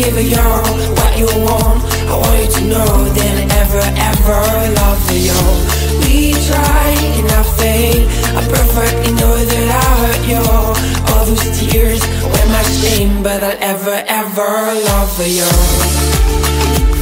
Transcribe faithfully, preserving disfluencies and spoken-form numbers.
give you what you want. I want you to know that I ever, ever love you. We try and I fail. I perfectly know that I hurt you. All those tears were my shame, but I'll ever, ever love you.